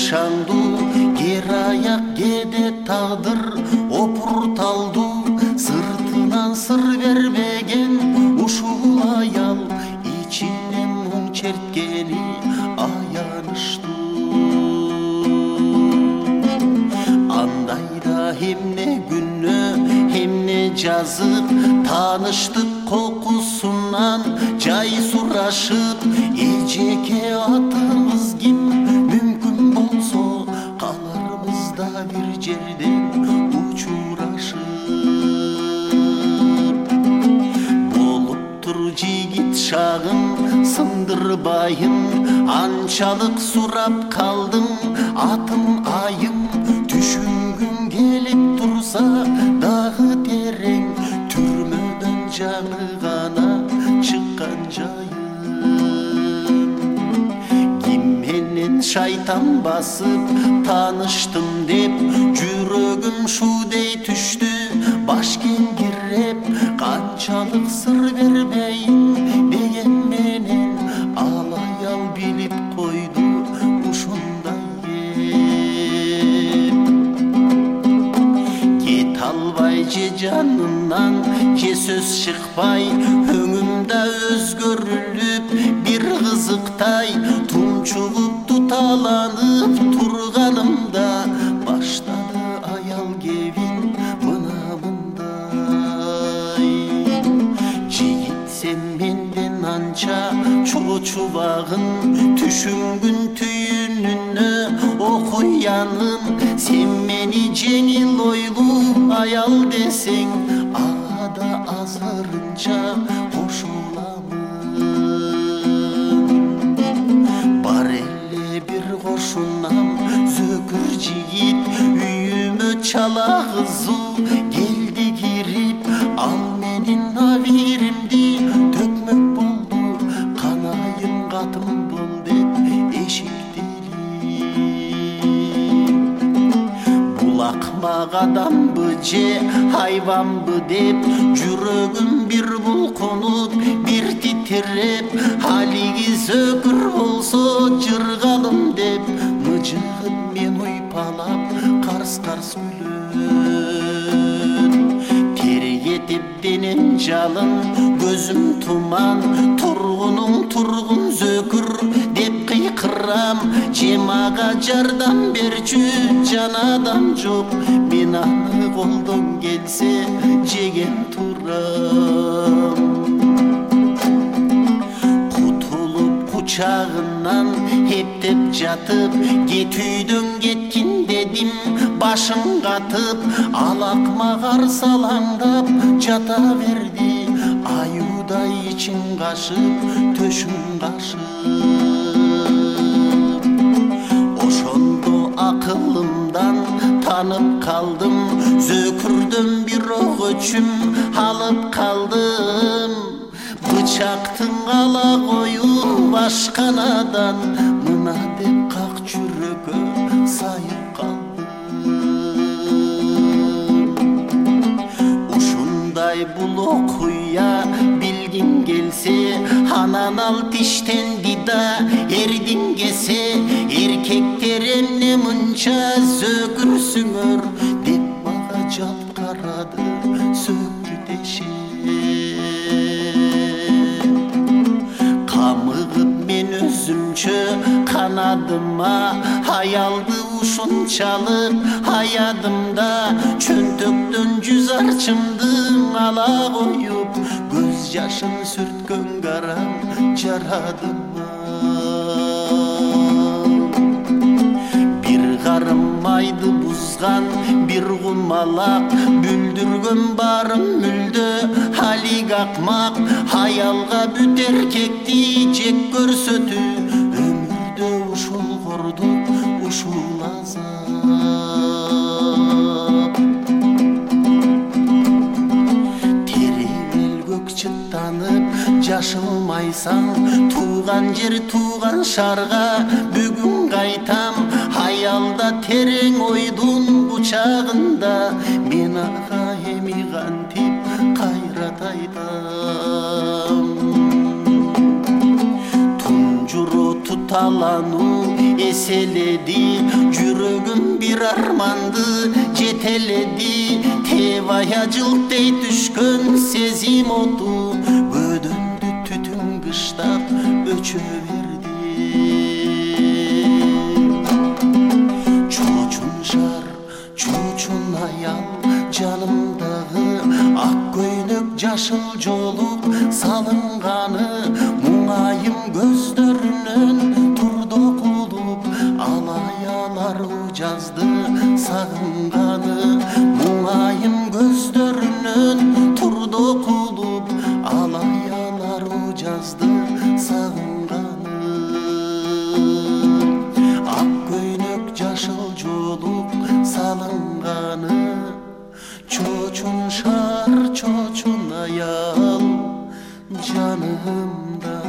шаңду, кер аяк кеде тағдыр опурталду. Сыртынан сыр бербеген ушул аял, ичине мұң черткени аянышты. Андайда эмне күнөө, эмне жазып, таныштык кокусунан жай сурашып, эжеке атыбыз ким, мүмкүн болсо каларбызда бир жерден учурашып. Болуп тур жигит шагым, сындырбайым, анчалык сурап калдым, атым айым. Түшүнгүм келип турса дагы терең, түрмөдөн жаңы гана чыккан жайым. Ким менен шайтан басып таныштым деп, жүрөгүм шуудей түштү баш кеңгиреп. Канчалык сыр бербейин деген менен ал аял билип койду ушундай еп. Кет албай же жанымнан, же сөз чыкпай, өңүмдө өзгөрүлүп бир кызыктай. Тумчугуп туталанып турганымда баштады аял кебин мына мындай. Жигит сен менден анча чоочубагын, түшүнгүн түйүнүнө окуянын. Сен мени жеңил ойлуу аял десең, ага да азырынча кошуламын. Бар эле бир кошунам зөкүр жигит, үйүмө чала кызу келди кирип. Ал менин абиримди төкмөк болду, канайым катым бол деп эшиктелип. Бул акмак адамбы же хайванбы деп, жүрөгүм бир булкунуп бир титиреп. Алиги зөкүр болсо жыргалым деп, мыжыгып мен уйпалап карс-карс күлөт. Тергетип денем жалын, көзүм туман, тургунуң тургун зөкүр деп кыйкырам. Же мага жардам берчү жан адам жок, мен аны колдон келсе жеген турам. Кутулуп кучагынан эптеп жатып, кетүүдөн кеткин дедим башым катып. Ал акмак арсалаңдап жата берди, аюдай ичин кашып, төшүм кашып. Ошондо акылымдан танып калдым, зөкүрдөн бир ок өчүм алып калдым. Бычактын ала коюп ашканадан, мына деп как жүрөгө сайып калдым. Ушундай бул окуя билгин келсе, анан ал тиштенди да эрдиң кесе. Эркектер эмне мынча зөкүрсүңөр деп мага жалт карады сөктү тешеп. Камыгып мен өзүмчө канадыма, аялды ушунчалык аядым да. Чөнтөктөн жүз арчымды ала коюп, көз жашын сүрткөн карам жарадыма. Бир карым майды бузган бир кумалак, бүлдүргөн барым мүлдө алик акмак. Аялга бүт эркекти жек көрсөтүү, өмүрдө ушул кордук ушул азап. Тереңел көк чыттанып жашылмайсаң, тууган жер тууган шарга бүгүн кайтам. Аялда терең ойдун кучагында, мен ага эми кантип кайрат айтам. Тунжуро туталануу Eseledi жүрөгүм bir armandı жетеледи Тевая жылтей түшкөн сезим оту Бөдөмдү түтүн кыштап өчө берди Чочун шар, чочун аял жанымдагы ак көйнөк жашыл жолук салынганы Муңайым көздөрүнөн турду кулуп ал аял ару жазды сагынганы Муңайым көздөрүнөн турду кулуп ал аял ару жазды сагынганы Ак көйнөк жашыл жолук салынганы Чочун шар, чочун аял жанымда